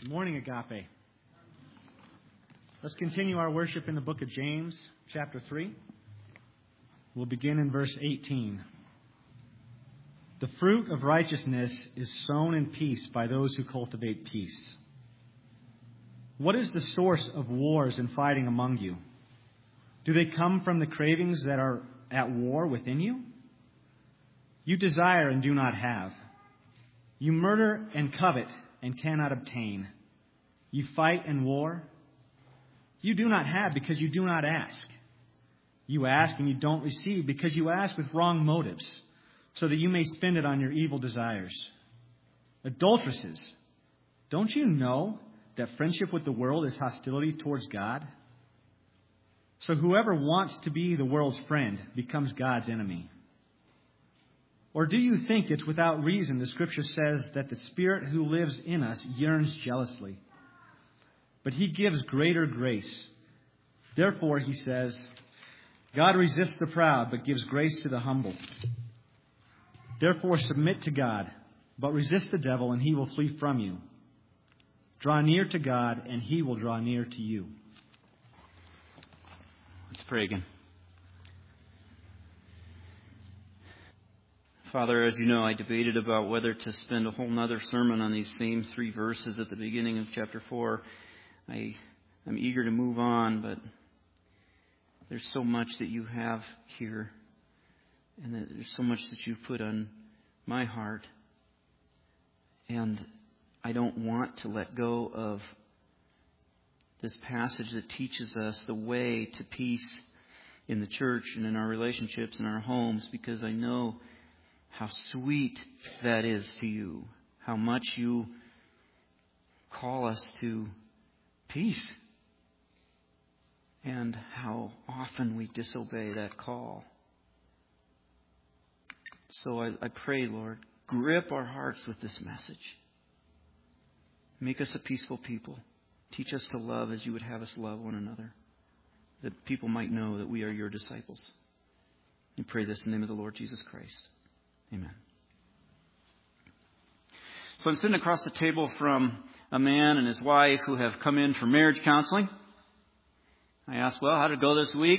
Good morning, Agape. Let's continue our worship in the book of James, chapter 3. We'll begin in verse 18. The fruit of righteousness is sown in peace by those who cultivate peace. What is the source of wars and fighting among you? Do they come from the cravings that are at war within you? You desire and do not have. You murder and covet and cannot obtain. You fight and war. You do not have because you do not ask. You ask and you don't receive because you ask with wrong motives, so that you may spend it on your evil desires. Adulteresses, don't you know that friendship with the world is hostility towards God? So whoever wants to be the world's friend becomes God's enemy. Or do you think it's without reason the Scripture says that the Spirit who lives in us yearns jealously? But He gives greater grace. Therefore, He says, God resists the proud, but gives grace to the humble. Therefore, submit to God, but resist the devil, and he will flee from you. Draw near to God, and He will draw near to you. Let's pray again. Father, as you know, I debated about whether to spend a whole nother sermon on these same 3 verses at the beginning of chapter 4. I'm eager to move on, but there's so much that you have here, and there's so much that you've put on my heart, and I don't want to let go of this passage that teaches us the way to peace in the church and in our relationships and our homes, because I know how sweet that is to you, how much you call us to peace, and how often we disobey that call. So I pray, Lord, grip our hearts with this message. Make us a peaceful people. Teach us to love as you would have us love one another, that people might know that we are your disciples. We pray this in the name of the Lord Jesus Christ. Amen. So I'm sitting across the table from a man and his wife who have come in for marriage counseling. I asked, well, how did it go this week?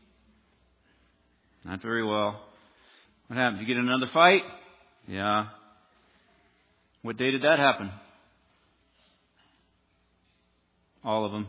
Not very well. What happened? Did you get in another fight? Yeah. What day did that happen? All of them.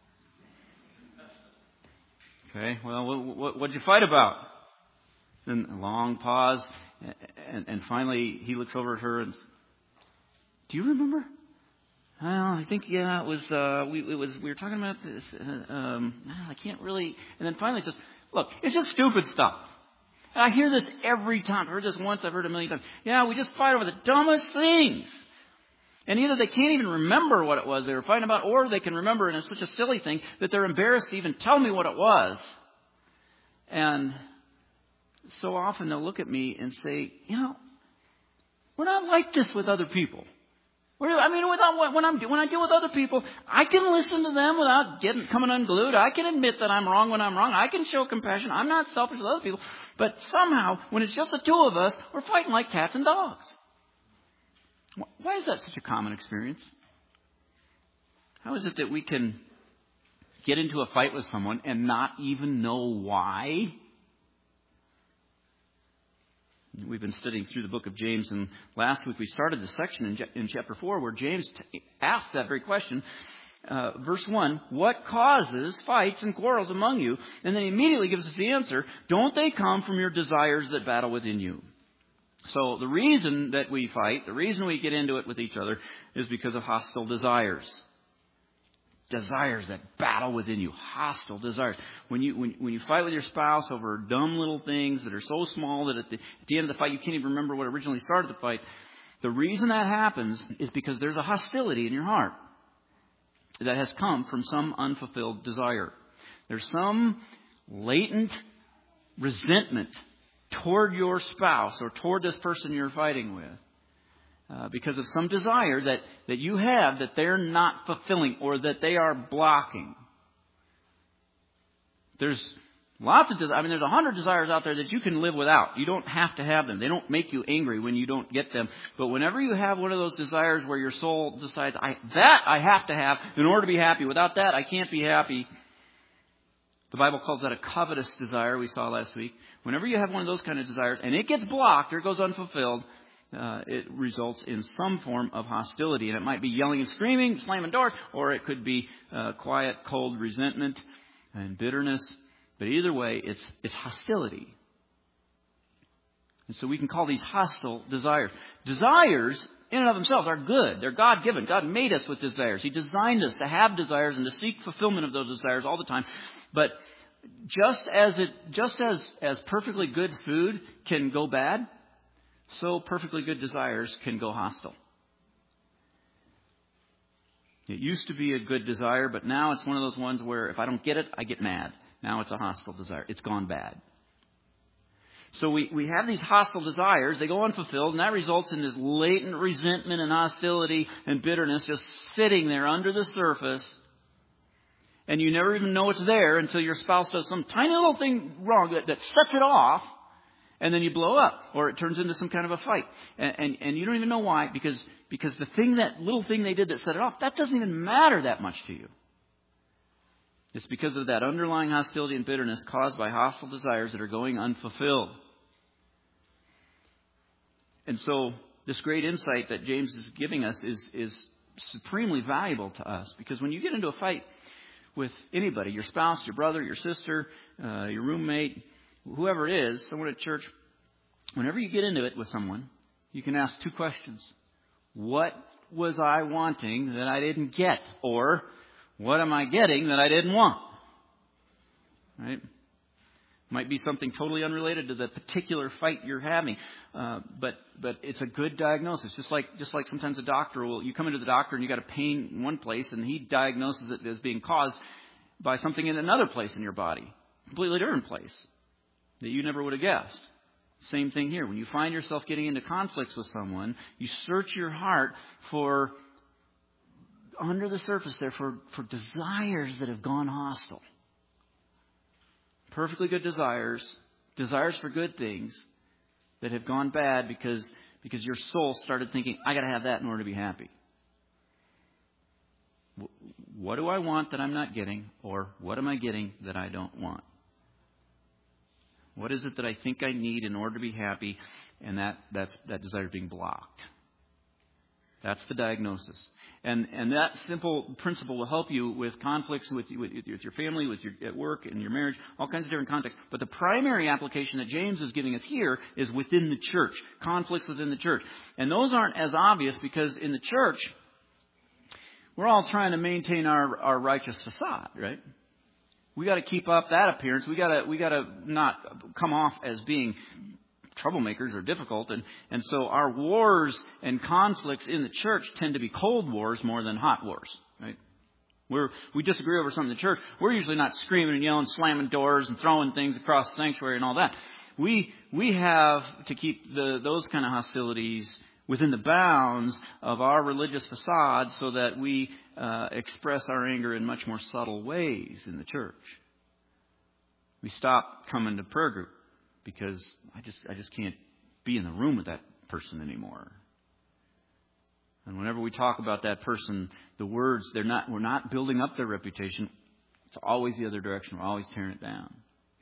Okay, well, what did you fight about? Then a long pause, and finally he looks over at her and, do you remember? Well, I think, yeah, it was, we were talking about this, I can't really, and then finally he says, look, it's just stupid stuff. And I hear this every time. I've heard this once, I've heard it a million times. Yeah, we just fight over the dumbest things. And either they can't even remember what it was they were fighting about, or they can remember, and it's such a silly thing that they're embarrassed to even tell me what it was. And so often they'll look at me and say, we're not like this with other people. When I deal with other people, I can listen to them without coming unglued. I can admit that I'm wrong when I'm wrong. I can show compassion. I'm not selfish with other people. But somehow, when it's just the two of us, we're fighting like cats and dogs. Why is that such a common experience? How is it that we can get into a fight with someone and not even know why? We've been studying through the book of James, and last week we started the section in chapter 4 where James asked that very question. Verse 1, what causes fights and quarrels among you? And then he immediately gives us the answer. Don't they come from your desires that battle within you? So the reason that we fight, the reason we get into it with each other is because of hostile desires. Desires that battle within you. Hostile desires. When you fight with your spouse over dumb little things that are so small that at the end of the fight you can't even remember what originally started the fight. The reason that happens is because there's a hostility in your heart that has come from some unfulfilled desire. There's some latent resentment toward your spouse or toward this person you're fighting with because of some desire that you have that they're not fulfilling or that they are blocking. There's There's 100 desires out there that you can live without. You don't have to have them. They don't make you angry when you don't get them. But whenever you have one of those desires where your soul decides, I have to have in order to be happy. Without that, I can't be happy. The Bible calls that a covetous desire, we saw last week. Whenever you have one of those kind of desires and it gets blocked or it goes unfulfilled, it results in some form of hostility. And it might be yelling and screaming, slamming doors, or it could be quiet, cold resentment and bitterness. But either way, it's hostility. And so we can call these hostile desires. Desires, in and of themselves, are good. They're God-given. God made us with desires. He designed us to have desires and to seek fulfillment of those desires all the time. But just as perfectly good food can go bad, so perfectly good desires can go hostile. It used to be a good desire, but now it's one of those ones where if I don't get it, I get mad. Now it's a hostile desire. It's gone bad. So we have these hostile desires. They go unfulfilled, and that results in this latent resentment and hostility and bitterness just sitting there under the surface. And you never even know it's there until your spouse does some tiny little thing wrong that sets it off. And then you blow up, or it turns into some kind of a fight. And you don't even know why, because that little thing they did that set it off, that doesn't even matter that much to you. It's because of that underlying hostility and bitterness caused by hostile desires that are going unfulfilled. And so this great insight that James is giving us is supremely valuable to us, because when you get into a fight with anybody, your spouse, your brother, your sister, your roommate, whoever it is, someone at church, whenever you get into it with someone, you can ask two questions. What was I wanting that I didn't get? Or what am I getting that I didn't want? Right? Might be something totally unrelated to the particular fight you're having. But it's a good diagnosis. Just like sometimes a doctor you come into the doctor and you got a pain in one place and he diagnoses it as being caused by something in another place in your body. Completely different place that you never would have guessed. Same thing here. When you find yourself getting into conflicts with someone, you search your heart for, under the surface there, for desires that have gone hostile. Perfectly good desires for good things that have gone bad because your soul started thinking, I got to have that in order to be happy. What do I want that I'm not getting? Or what am I getting that I don't want? What is it that I think I need in order to be happy? And that desire is being blocked. That's the diagnosis. And that simple principle will help you with conflicts with your family, at work, in your marriage, all kinds of different contexts. But the primary application that James is giving us here is within the church, conflicts within the church. And those aren't as obvious because in the church, we're all trying to maintain our righteous facade, right? We got to keep up that appearance. We got to not come off as being troublemakers or difficult. And so our wars and conflicts in the church tend to be cold wars more than hot wars, right? We disagree over something in the church. We're usually not screaming and yelling, slamming doors and throwing things across the sanctuary and all that. We have to keep those kind of hostilities within the bounds of our religious facade so that we express our anger in much more subtle ways in the church. We stop coming to prayer group because I just can't be in the room with that person anymore. And whenever we talk about that person, the words, we're not building up their reputation. It's always the other direction. We're always tearing it down.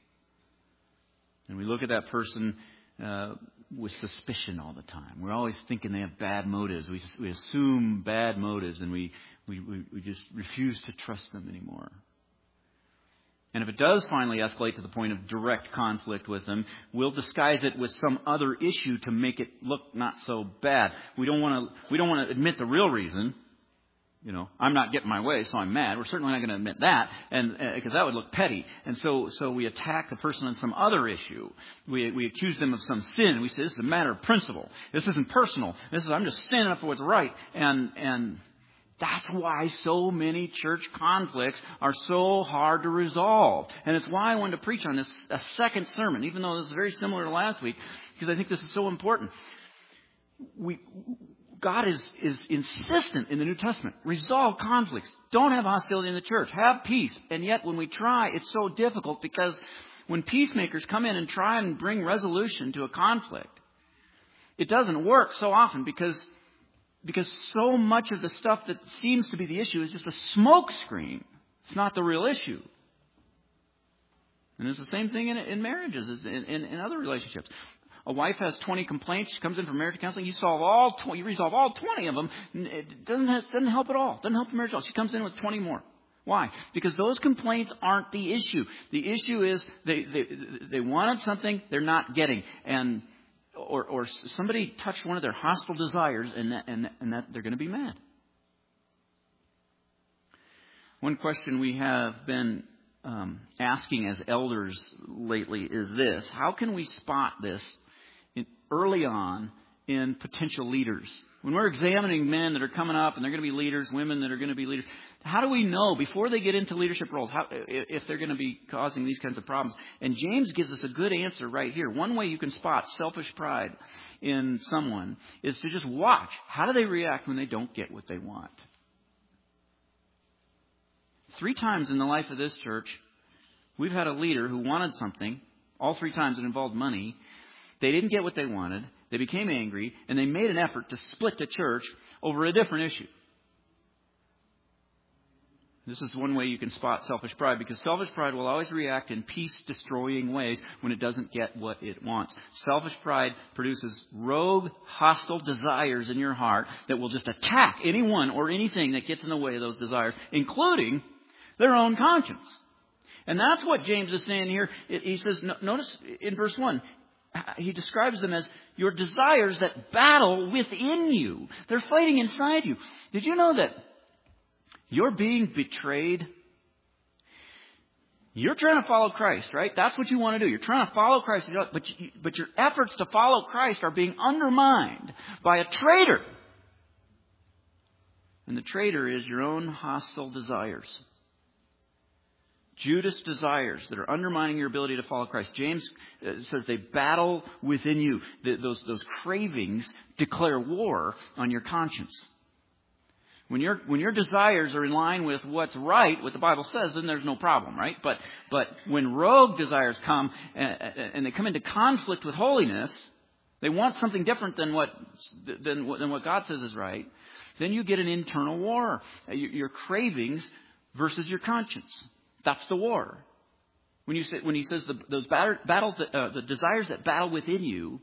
And we look at that person with suspicion all the time. We're always thinking they have bad motives. We assume bad motives, and we just refuse to trust them anymore. And if it does finally escalate to the point of direct conflict with them, we'll disguise it with some other issue to make it look not so bad. We don't want to admit the real reason. You know, I'm not getting my way, so I'm mad. We're certainly not going to admit that, and because that would look petty. And so we attack the person on some other issue. We accuse them of some sin. We say this is a matter of principle. This isn't personal. I'm just standing up for what's right. And that's why so many church conflicts are so hard to resolve. And it's why I wanted to preach on this a second sermon, even though this is very similar to last week, because I think this is so important. God is insistent in the New Testament. Resolve conflicts. Don't have hostility in the church. Have peace. And yet when we try, it's so difficult because When peacemakers come in and try and bring resolution to a conflict, it doesn't work so often because so much of the stuff that seems to be the issue is just a smoke screen. It's not the real issue. And it's the same thing in marriages as in other relationships. A wife has 20 complaints. She comes in for marriage counseling. You resolve all 20 of them. It doesn't help at all. Doesn't help the marriage at all. She comes in with 20 more. Why? Because those complaints aren't the issue. The issue is they wanted something they're not getting, or somebody touched one of their hostile desires, and that they're going to be mad. One question we have been asking as elders lately is this: how can we spot this early on in potential leaders? When we're examining men that are coming up and they're going to be leaders, women that are going to be leaders, how do we know before they get into leadership roles if they're going to be causing these kinds of problems? And James gives us a good answer right here. One way you can spot selfish pride in someone is to just watch. How do they react when they don't get what they want? 3 times in the life of this church, we've had a leader who wanted something. All 3 times it involved money. They didn't get what they wanted. They became angry, and they made an effort to split the church over a different issue. This is one way you can spot selfish pride, because selfish pride will always react in peace-destroying ways when it doesn't get what it wants. Selfish pride produces rogue, hostile desires in your heart that will just attack anyone or anything that gets in the way of those desires, including their own conscience. And that's what James is saying here. He says, notice in verse 1, he describes them as your desires that battle within you. They're fighting inside you. Did you know that you're being betrayed? You're trying to follow Christ, right? That's what you want to do. You're trying to follow Christ, but your efforts to follow Christ are being undermined by a traitor. And the traitor is your own hostile desires. Judas desires that are undermining your ability to follow Christ. James says they battle within you. Those cravings declare war on your conscience. When your desires are in line with what's right, what the Bible says, then there's no problem, right? But when rogue desires come and they come into conflict with holiness, they want something different than what God says is right, then you get an internal war. Your cravings versus your conscience. That's the war. When he says those battles the desires that battle within you,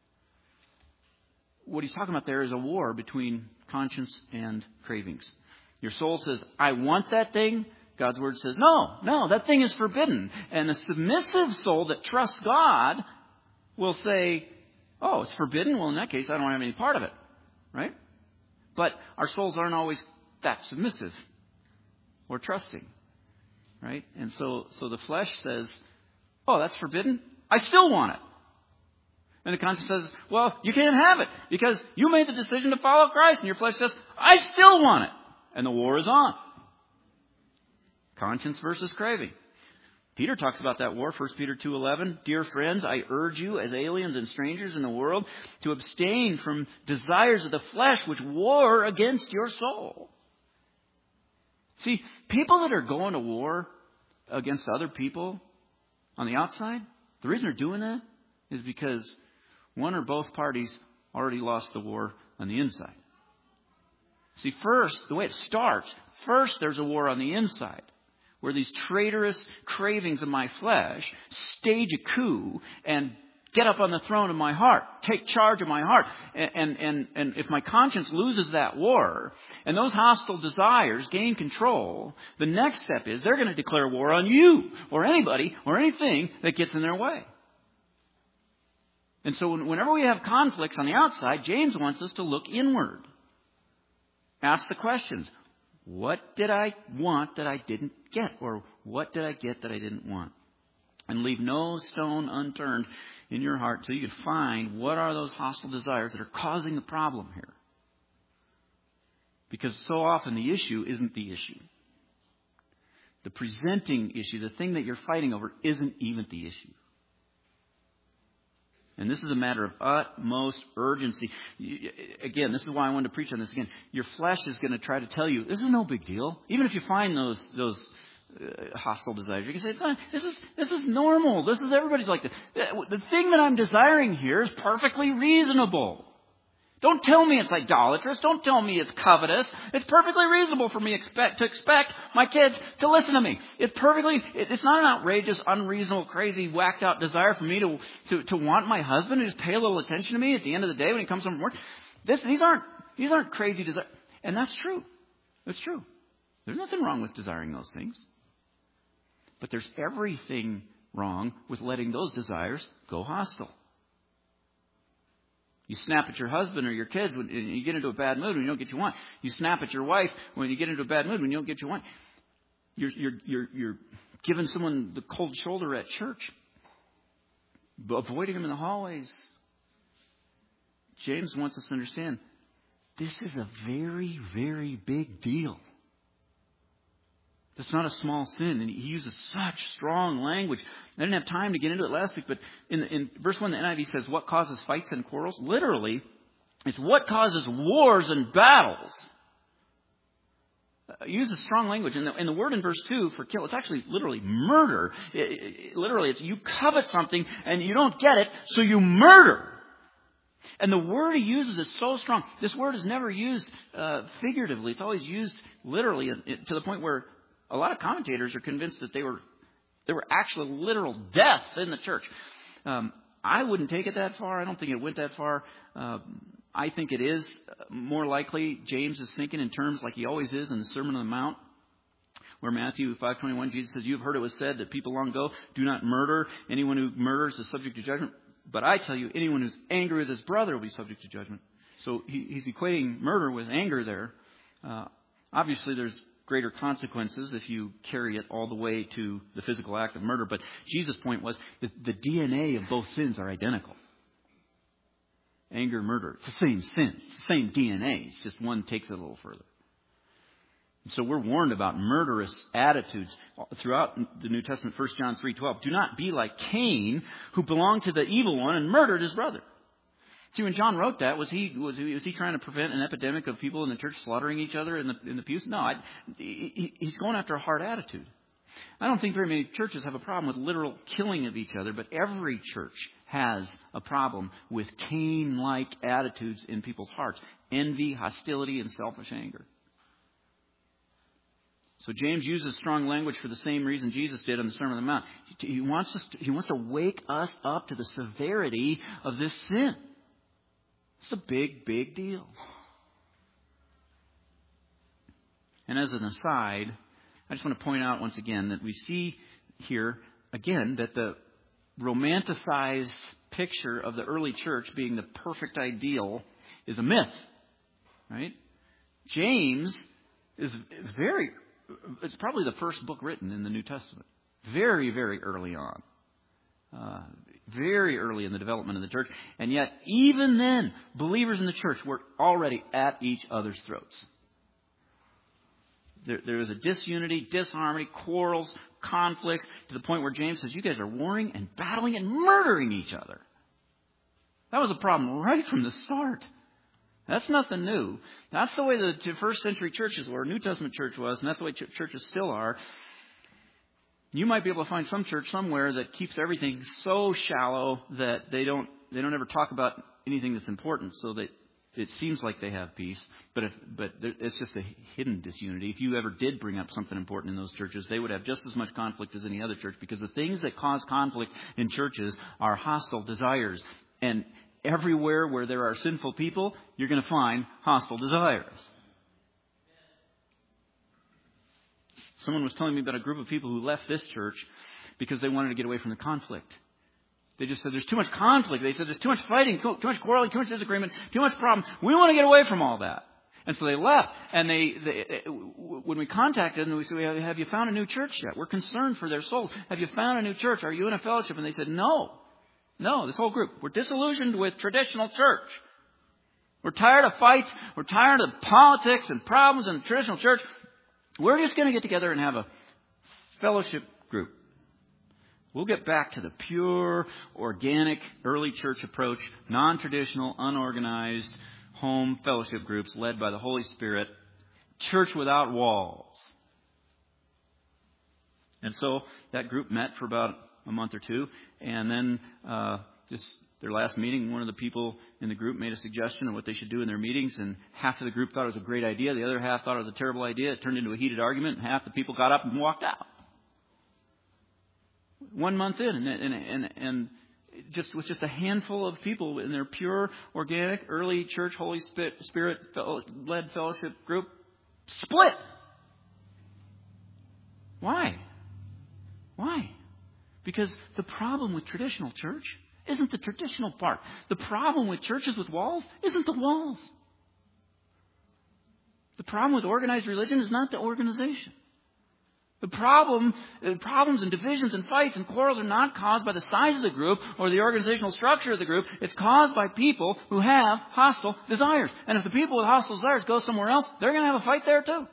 what he's talking about there is a war between conscience and cravings. Your soul says, I want that thing. God's word says, no, that thing is forbidden. And a submissive soul that trusts God will say, oh, it's forbidden? Well, in that case, I don't have any part of it. Right? But our souls aren't always that submissive or trusting. Right? And so the flesh says, oh, that's forbidden. I still want it. And the conscience says, well, you can't have it because you made the decision to follow Christ. And your flesh says, I still want it. And the war is on. Conscience versus craving. Peter talks about that war, 1 Peter 2:11. Dear friends, I urge you as aliens and strangers in the world to abstain from desires of the flesh which war against your soul. See, people that are going to war against other people on the outside, the reason they're doing that is because one or both parties already lost the war on the inside. See, first, the way it starts, first there's a war on the inside, where these traitorous cravings of my flesh stage a coup and get up on the throne of my heart, take charge of my heart. And if my conscience loses that war and those hostile desires gain control, the next step is they're going to declare war on you or anybody or anything that gets in their way. And so whenever we have conflicts on the outside, James wants us to look inward. Ask the questions. What did I want that I didn't get? Or what did I get that I didn't want? And leave no stone unturned in your heart till you can find what are those hostile desires that are causing the problem here. Because so often the issue isn't the issue. The presenting issue, the thing that you're fighting over, isn't even the issue. And this is a matter of utmost urgency. Again, this is why I wanted to preach on this again. Your flesh is going to try to tell you, this is no big deal. Even if you find those hostile desires. You can say, this is normal. Everybody's like this. The thing that I'm desiring here is perfectly reasonable. Don't tell me it's idolatrous. Don't tell me it's covetous. It's perfectly reasonable for me to expect my kids to listen to me. It's not an outrageous, unreasonable, crazy, whacked out desire for me to want my husband to just pay a little attention to me at the end of the day when he comes home from work. These aren't crazy desires. And that's true. That's true. There's nothing wrong with desiring those things. But there's everything wrong with letting those desires go hostile. You snap at your husband or your kids when you get into a bad mood when you don't get what you want. You snap at your wife when you get into a bad mood when you don't get what you want. You're giving someone the cold shoulder at church, avoiding them in the hallways. James wants us to understand this is a very, very big deal. That's not a small sin. And he uses such strong language. I didn't have time to get into it last week, but in verse 1, the NIV says, what causes fights and quarrels? Literally, it's what causes wars and battles. It uses strong language. And the word in verse 2 for kill, it's actually literally murder. Literally, it's you covet something and you don't get it, so you murder. And the word he uses is so strong. This word is never used figuratively. It's always used literally to the point where a lot of commentators are convinced that there were actual literal deaths in the church. I wouldn't take it that far. I don't think it went that far. I think it is more likely James is thinking in terms like he always is in the Sermon on the Mount, where Matthew 5:21, Jesus says, "You've heard it was said that people long ago, do not murder. Anyone who murders is subject to judgment. But I tell you, anyone who's angry with his brother will be subject to judgment." So he's equating murder with anger there. Obviously, there's greater consequences if you carry it all the way to the physical act of murder. But Jesus' point was that the DNA of both sins are identical. Anger, murder, it's the same sin. It's the same DNA. It's just one takes it a little further. And so we're warned about murderous attitudes throughout the New Testament. 1 John 3:12. Do not be like Cain, who belonged to the evil one and murdered his brother. See, when John wrote that, was he trying to prevent an epidemic of people in the church slaughtering each other in the pews? No, he's going after a hard attitude. I don't think very many churches have a problem with literal killing of each other, but every church has a problem with Cain-like attitudes in people's hearts. Envy, hostility, and selfish anger. So James uses strong language for the same reason Jesus did on the Sermon on the Mount. He wants to wake us up to the severity of this sin. It's a big, big deal. And as an aside, I just want to point out once again that we see here, again, that the romanticized picture of the early church being the perfect ideal is a myth. Right? James is it's probably the first book written in the New Testament. Very, very early on. Very early in the development of the church. And yet, even then, believers in the church were already at each other's throats. There was a disunity, disharmony, quarrels, conflicts, to the point where James says, you guys are warring and battling and murdering each other. That was a problem right from the start. That's nothing new. That's the way the first century churches were, New Testament church was, and that's the way churches still are. You might be able to find some church somewhere that keeps everything so shallow that they don't ever talk about anything that's important, so that it seems like they have peace. But it's just a hidden disunity. If you ever did bring up something important in those churches, they would have just as much conflict as any other church, because the things that cause conflict in churches are hostile desires. And everywhere where there are sinful people, you're going to find hostile desires. Someone was telling me about a group of people who left this church because they wanted to get away from the conflict. They just said, there's too much conflict. They said, there's too much fighting, too much quarreling, too much disagreement, too much problem. We want to get away from all that. And so they left. And when we contacted them, we said, have you found a new church yet? We're concerned for their souls. Have you found a new church? Are you in a fellowship? And they said, no, this whole group. We're disillusioned with traditional church. We're tired of fights. We're tired of politics and problems in the traditional church. We're just going to get together and have a fellowship group. We'll get back to the pure, organic, early church approach, non-traditional, unorganized home fellowship groups led by the Holy Spirit, church without walls. And so that group met for about a month or two. And then just their last meeting, one of the people in the group made a suggestion of what they should do in their meetings. And half of the group thought it was a great idea. The other half thought it was a terrible idea. It turned into a heated argument. And half the people got up and walked out. 1 month in. And just with just a handful of people in their pure, organic, early church, Holy Spirit-led fellowship group, split. Why? Why? Because the problem with traditional church isn't the traditional part. The problem with churches with walls isn't the walls. The problem with organized religion is not the organization. The problems and divisions and fights and quarrels are not caused by the size of the group or the organizational structure of the group. It's caused by people who have hostile desires. And if the people with hostile desires go somewhere else, they're going to have a fight there too.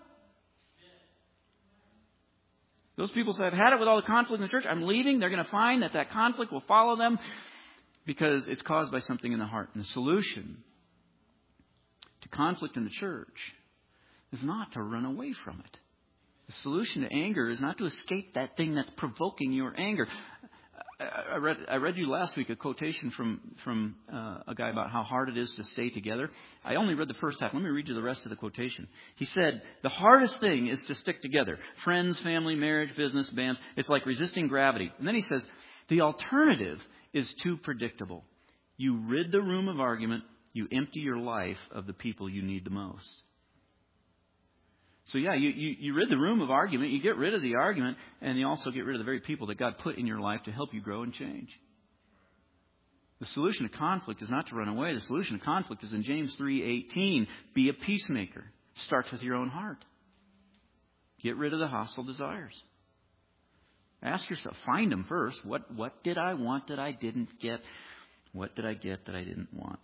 Those people say, I've had it with all the conflict in the church. I'm leaving. They're going to find that conflict will follow them because it's caused by something in the heart. And the solution to conflict in the church is not to run away from it. The solution to anger is not to escape that thing that's provoking your anger. I read you last week a quotation from a guy about how hard it is to stay together. I only read the first half. Let me read you the rest of the quotation. He said, the hardest thing is to stick together. Friends, family, marriage, business, bands. It's like resisting gravity. And then he says, the alternative is too predictable. You rid the room of argument. You empty your life of the people you need the most. So yeah, you rid the room of argument, you get rid of the argument, and you also get rid of the very people that God put in your life to help you grow and change. The solution to conflict is not to run away. The solution to conflict is in James 3:18. Be a peacemaker. Starts with your own heart. Get rid of the hostile desires. Ask yourself, find them first. What did I want that I didn't get? What did I get that I didn't want?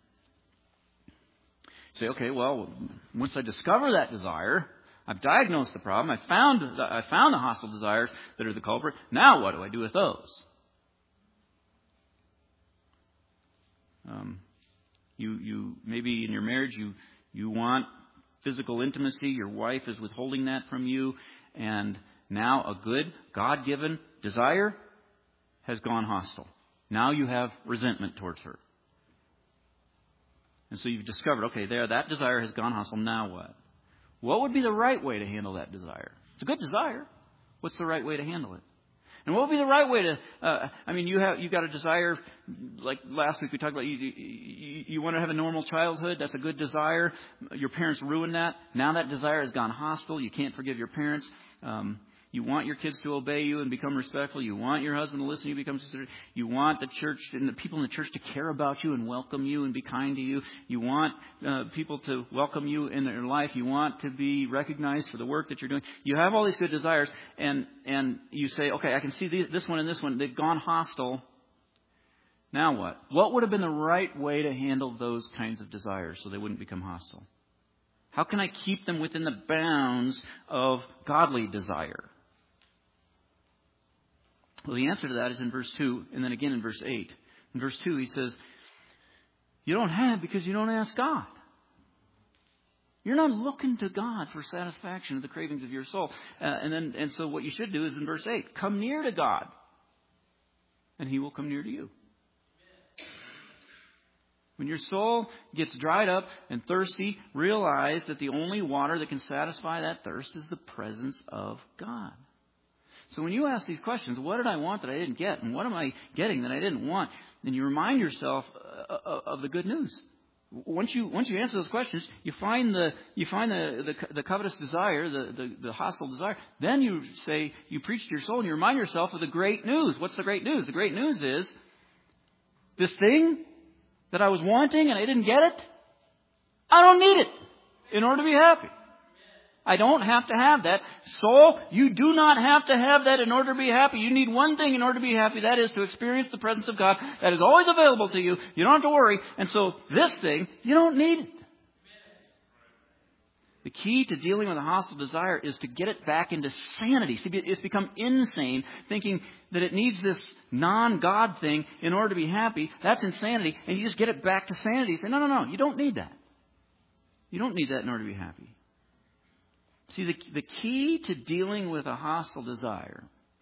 Say, okay, well, once I discover that desire, I've diagnosed the problem, I found the hostile desires that are the culprit. Now what do I do with those? You maybe in your marriage you want physical intimacy. Your wife is withholding that from you, and now a good God-given desire has gone hostile. Now you have resentment towards her. And so you've discovered, okay, that desire has gone hostile. Now what? What would be the right way to handle that desire? It's a good desire. What's the right way to handle it? And what would be the right way to? You've got a desire. Like last week we talked about, you want to have a normal childhood. That's a good desire. Your parents ruined that. Now that desire has gone hostile. You can't forgive your parents. You want your kids to obey you and become respectful. You want your husband to listen to you, become considerate. You want the church and the people in the church to care about you and welcome you and be kind to you. You want people to welcome you in their life. You want to be recognized for the work that you're doing. You have all these good desires, and you say, okay, I can see this one and this one. They've gone hostile. Now what? What would have been the right way to handle those kinds of desires so they wouldn't become hostile? How can I keep them within the bounds of godly desire? Well, the answer to that is in verse 2 and then again in verse 8. In verse 2, he says, you don't have because you don't ask God. You're not looking to God for satisfaction of the cravings of your soul. And so what you should do is in verse 8, come near to God and He will come near to you. When your soul gets dried up and thirsty, realize that the only water that can satisfy that thirst is the presence of God. So when you ask these questions, what did I want that I didn't get? And what am I getting that I didn't want? Then you remind yourself of the good news. Once you answer those questions, you find the covetous desire, the hostile desire. Then you preach to your soul and you remind yourself of the great news. What's the great news? The great news is this thing that I was wanting and I didn't get it. I don't need it in order to be happy. I don't have to have that. Soul, you do not have to have that in order to be happy. You need one thing in order to be happy. That is to experience the presence of God. That is always available to you. You don't have to worry. And so this thing, you don't need it. The key to dealing with a hostile desire is to get it back into sanity. See, it's become insane thinking that it needs this non-God thing in order to be happy. That's insanity. And you just get it back to sanity. Say, no. You don't need that. You don't need that in order to be happy. See, the key to dealing with a hostile desire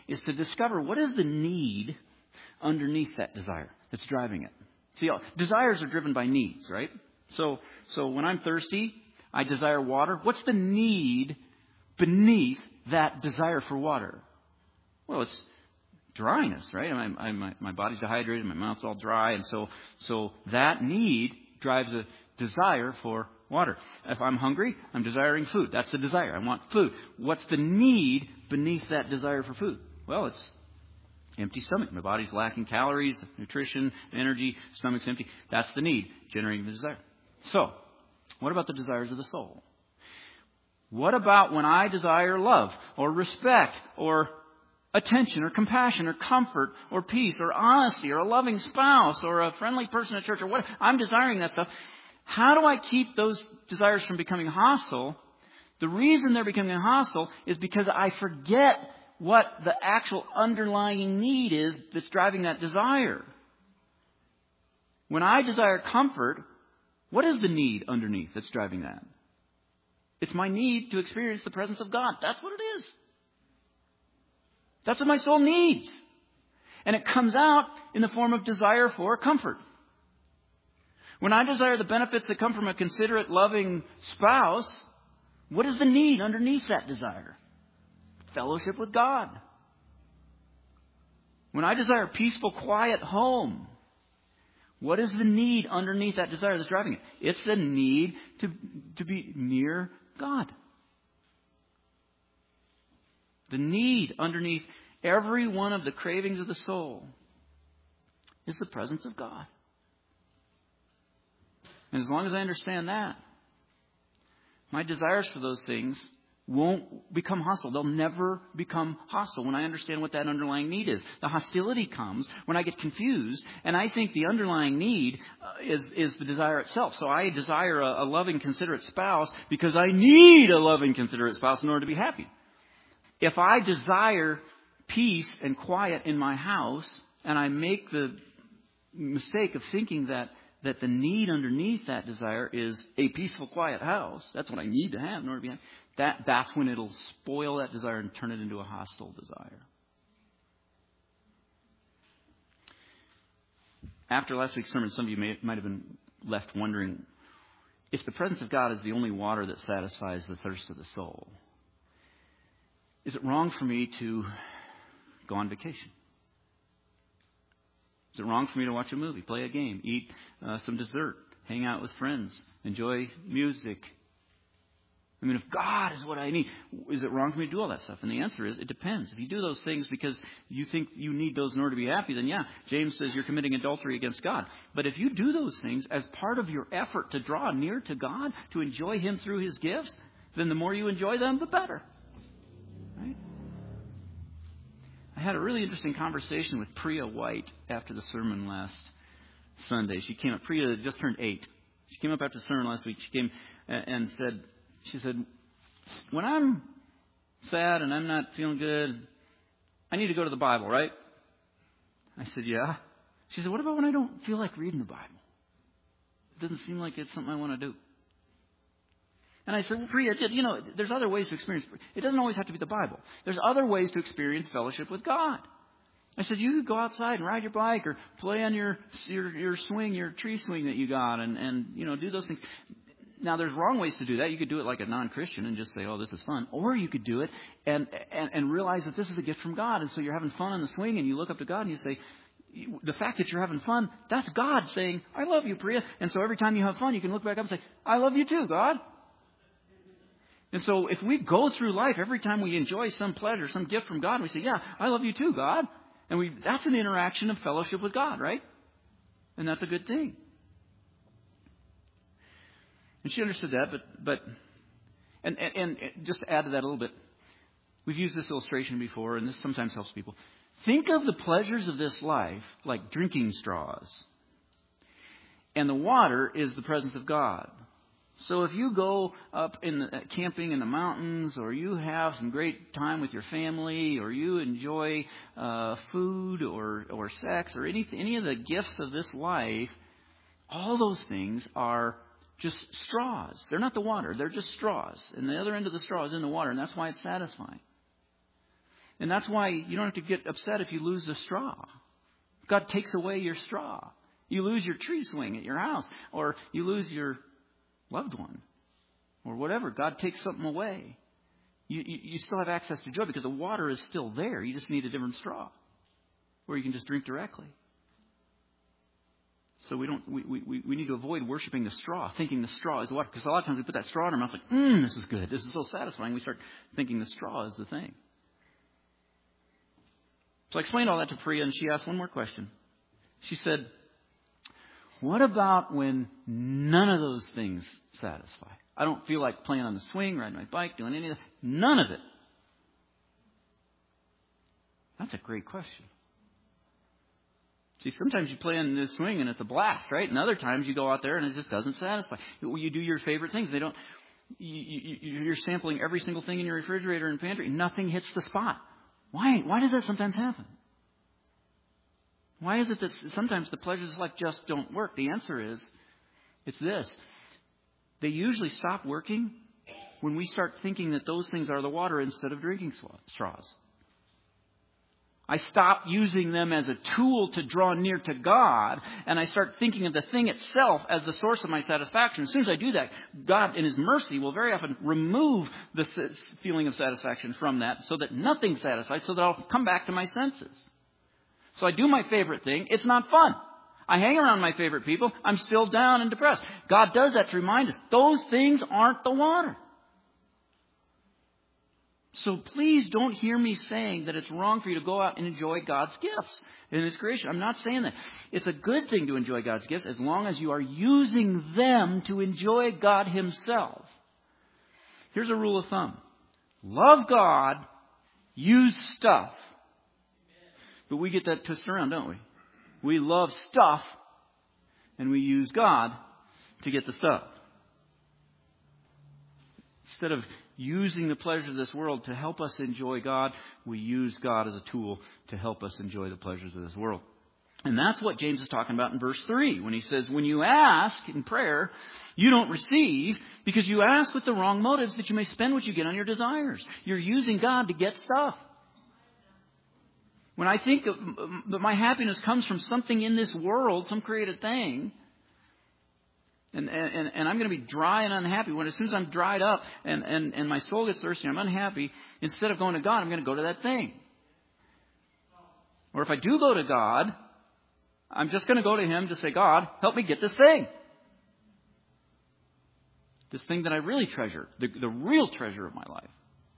is to discover what is the need underneath that desire that's driving it. See, desires are driven by needs, right? So when I'm thirsty, I desire water. What's the need beneath that desire for water? Well, it's dryness, right? My body's dehydrated, my mouth's all dry, and so that need drives a desire for water. If I'm hungry, I'm desiring food. That's the desire. I want food. What's the need beneath that desire for food? Well, it's empty stomach. My body's lacking calories, nutrition, energy, stomach's empty. That's the need, generating the desire. So, what about the desires of the soul? What about when I desire love or respect or attention or compassion or comfort or peace or honesty or a loving spouse or a friendly person at church or what? I'm desiring that stuff. How do I keep those desires from becoming hostile? The reason they're becoming hostile is because I forget what the actual underlying need is that's driving that desire. When I desire comfort, what is the need underneath that's driving that? It's my need to experience the presence of God. That's what it is. That's what my soul needs. And it comes out in the form of desire for comfort. When I desire the benefits that come from a considerate, loving spouse, what is the need underneath that desire? Fellowship with God. When I desire a peaceful, quiet home, what is the need underneath that desire that's driving it? It's the need to be near God. The need underneath every one of the cravings of the soul is the presence of God. And as long as I understand that, my desires for those things won't become hostile. They'll never become hostile when I understand what that underlying need is. The hostility comes when I get confused and I think the underlying need is the desire itself. So I desire a loving, considerate spouse because I need a loving, considerate spouse in order to be happy. If I desire peace and quiet in my house and I make the mistake of thinking that the need underneath that desire is a peaceful, quiet house, that's what I need to have in order to be happy, that's when it'll spoil that desire and turn it into a hostile desire. After last week's sermon, some of you might have been left wondering, if the presence of God is the only water that satisfies the thirst of the soul, is it wrong for me to go on vacation? Is it wrong for me to watch a movie, play a game, eat some dessert, hang out with friends, enjoy music? I mean, if God is what I need, is it wrong for me to do all that stuff? And the answer is, it depends. If you do those things because you think you need those in order to be happy, then yeah, James says you're committing adultery against God. But if you do those things as part of your effort to draw near to God, to enjoy Him through His gifts, then the more you enjoy them, the better. Right? I had a really interesting conversation with Priya White after the sermon last Sunday. She came up, Priya just turned 8. She came up after the sermon last week. She came and said, when I'm sad and I'm not feeling good, I need to go to the Bible, right? I said, yeah. She said, what about when I don't feel like reading the Bible? It doesn't seem like it's something I want to do. And I said, well, Priya, there's other ways to experience. It doesn't always have to be the Bible. There's other ways to experience fellowship with God. I said, you could go outside and ride your bike or play on your swing, your tree swing that you got and do those things. Now, there's wrong ways to do that. You could do it like a non-Christian and just say, oh, this is fun. Or you could do it and realize that this is a gift from God. And so you're having fun on the swing and you look up to God and you say, the fact that you're having fun, that's God saying, I love you, Priya. And so every time you have fun, you can look back up and say, I love you too, God. And so if we go through life, every time we enjoy some pleasure, some gift from God, we say, yeah, I love you too, God. And that's an interaction of fellowship with God, right? And that's a good thing. And she understood that, but just to add to that a little bit, we've used this illustration before, and this sometimes helps people. Think of the pleasures of this life like drinking straws. And the water is the presence of God. So if you go up camping in the mountains, or you have some great time with your family, or you enjoy food or sex, or any of the gifts of this life, all those things are just straws. They're not the water. They're just straws. And the other end of the straw is in the water, and that's why it's satisfying. And that's why you don't have to get upset if you lose a straw. God takes away your straw. You lose your tree swing at your house, or you lose your loved one, or whatever. God takes something away. You still have access to joy because the water is still there. You just need a different straw, where you can just drink directly. So we need to avoid worshiping the straw, thinking the straw is the water. Because a lot of times we put that straw in our mouth like, this is good. This is so satisfying. We start thinking the straw is the thing. So I explained all that to Priya, and she asked one more question. She said, what about when none of those things satisfy? I don't feel like playing on the swing, riding my bike, doing any of that. None of it. That's a great question. See, sometimes you play on the swing and it's a blast, right? And other times you go out there and it just doesn't satisfy. You do your favorite things. You're sampling every single thing in your refrigerator and pantry. Nothing hits the spot. Why does that sometimes happen? Why is it that sometimes the pleasures of life just don't work? The answer is, it's this. They usually stop working when we start thinking that those things are the water instead of drinking straws. I stop using them as a tool to draw near to God, and I start thinking of the thing itself as the source of my satisfaction. As soon as I do that, God, in His mercy, will very often remove the feeling of satisfaction from that so that nothing satisfies, so that I'll come back to my senses. So I do my favorite thing. It's not fun. I hang around my favorite people. I'm still down and depressed. God does that to remind us those things aren't the water. So please don't hear me saying that it's wrong for you to go out and enjoy God's gifts in His creation. I'm not saying that. It's a good thing to enjoy God's gifts as long as you are using them to enjoy God Himself. Here's a rule of thumb. Love God, use stuff. But we get that twisted around, don't we? We love stuff and we use God to get the stuff. Instead of using the pleasures of this world to help us enjoy God, we use God as a tool to help us enjoy the pleasures of this world. And that's what James is talking about in verse 3 when he says, when you ask in prayer, you don't receive because you ask with the wrong motives that you may spend what you get on your desires. You're using God to get stuff. When I think that my happiness comes from something in this world, some created thing, and I'm going to be dry and unhappy. As soon as I'm dried up and my soul gets thirsty, I'm unhappy. Instead of going to God, I'm going to go to that thing. Or if I do go to God, I'm just going to go to Him to say, God, help me get this thing. This thing that I really treasure, the real treasure of my life.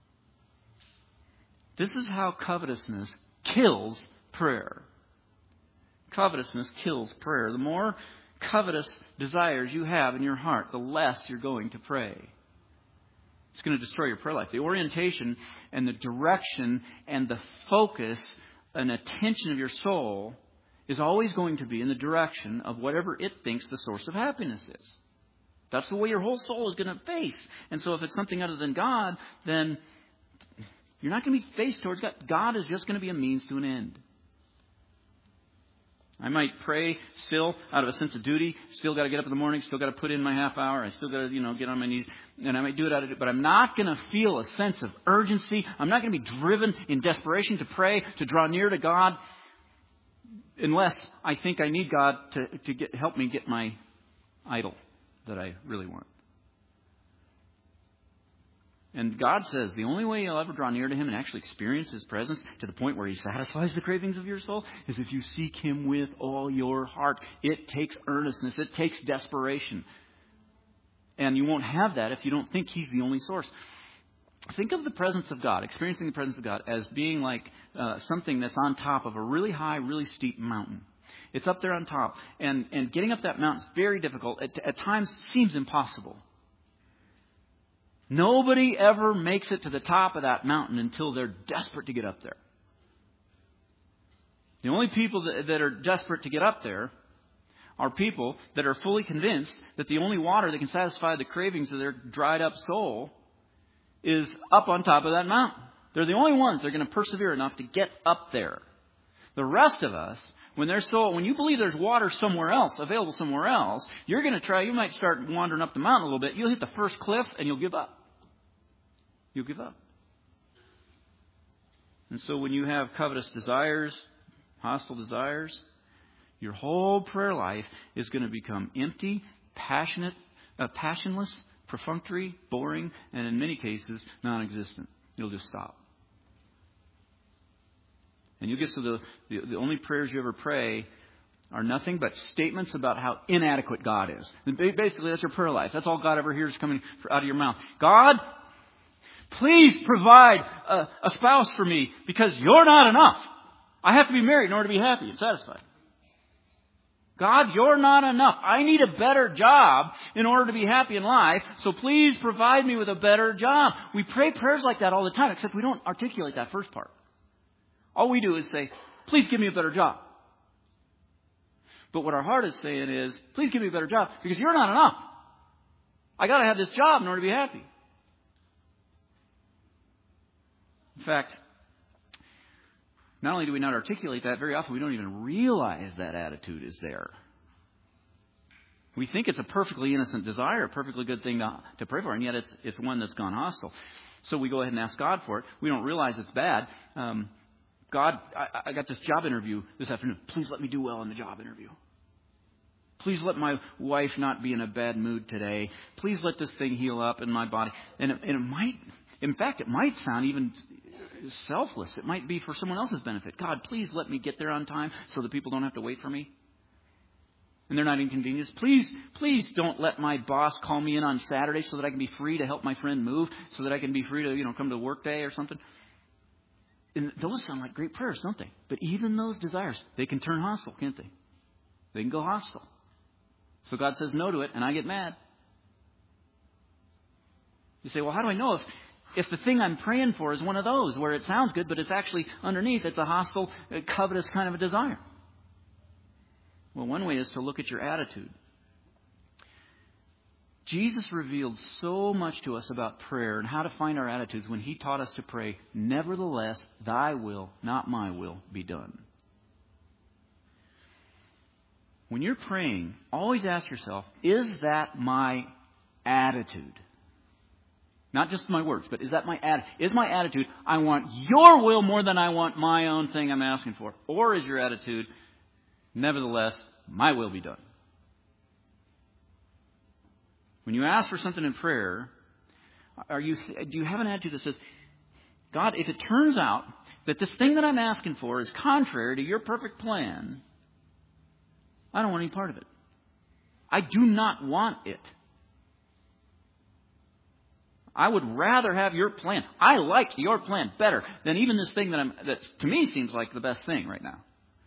This is how covetousness kills prayer. Covetousness kills prayer. The more covetous desires you have in your heart, the less you're going to pray. It's going to destroy your prayer life. The orientation and the direction and the focus and attention of your soul is always going to be in the direction of whatever it thinks the source of happiness is. That's the way your whole soul is going to face. And so if it's something other than God, then you're not going to be faced towards God. God is just going to be a means to an end. I might pray still out of a sense of duty. Still got to get up in the morning. Still got to put in my half hour. I still got to, get on my knees. And I might do it out of it. But I'm not going to feel a sense of urgency. I'm not going to be driven in desperation to pray, to draw near to God, unless I think I need God to help me get my idol that I really want. And God says the only way you'll ever draw near to Him and actually experience His presence to the point where He satisfies the cravings of your soul is if you seek Him with all your heart. It takes earnestness. It takes desperation. And you won't have that if you don't think He's the only source. Think of the presence of God, experiencing the presence of God, as being like something that's on top of a really high, really steep mountain. It's up there on top. And getting up that mountain is very difficult. At times seems impossible. Nobody ever makes it to the top of that mountain until they're desperate to get up there. The only people that are desperate to get up there are people that are fully convinced that the only water that can satisfy the cravings of their dried up soul is up on top of that mountain. They're the only ones that are going to persevere enough to get up there. The rest of us, when you believe there's water somewhere else, available somewhere else, you're going to try, you might start wandering up the mountain a little bit. You'll hit the first cliff and you'll give up. You'll give up. And so when you have covetous desires, hostile desires, your whole prayer life is going to become empty, passionless, perfunctory, boring, and in many cases, non-existent. It'll just stop. And you get to the only prayers you ever pray are nothing but statements about how inadequate God is. And basically, that's your prayer life. That's all God ever hears coming out of your mouth. God, please provide a spouse for me because you're not enough. I have to be married in order to be happy and satisfied. God, you're not enough. I need a better job in order to be happy in life, so please provide me with a better job. We pray prayers like that all the time, except we don't articulate that first part. All we do is say, please give me a better job. But what our heart is saying is, please give me a better job because you're not enough. I got to have this job in order to be happy. In fact, not only do we not articulate that, very often we don't even realize that attitude is there. We think it's a perfectly innocent desire, a perfectly good thing to pray for, and yet it's one that's gone hostile. So we go ahead and ask God for it. We don't realize it's bad. God, I got this job interview this afternoon. Please let me do well in the job interview. Please let my wife not be in a bad mood today. Please let this thing heal up in my body. And it might, in fact, it might sound even selfless. It might be for someone else's benefit. God, please let me get there on time so that people don't have to wait for me. And they're not inconvenienced. Please don't let my boss call me in on Saturday so that I can be free to help my friend move, so that I can be free to, come to work day or something. And those sound like great prayers, don't they? But even those desires, they can turn hostile, can't they? They can go hostile. So God says no to it, and I get mad. You say, well, how do I know if the thing I'm praying for is one of those where it sounds good, but it's actually underneath, it's a hostile, covetous kind of a desire? Well, one way is to look at your attitude. Jesus revealed so much to us about prayer and how to find our attitudes when He taught us to pray, nevertheless, thy will, not my will, be done. When you're praying, always ask yourself, is that my attitude? Not just my words, but is that my attitude? Is my attitude, I want your will more than I want my own thing I'm asking for? Or is your attitude, nevertheless, my will be done? When you ask for something in prayer, do you have an attitude that says, God, if it turns out that this thing that I'm asking for is contrary to your perfect plan, I don't want any part of it. I do not want it. I would rather have your plan. I like your plan better than even this thing that to me seems like the best thing right now.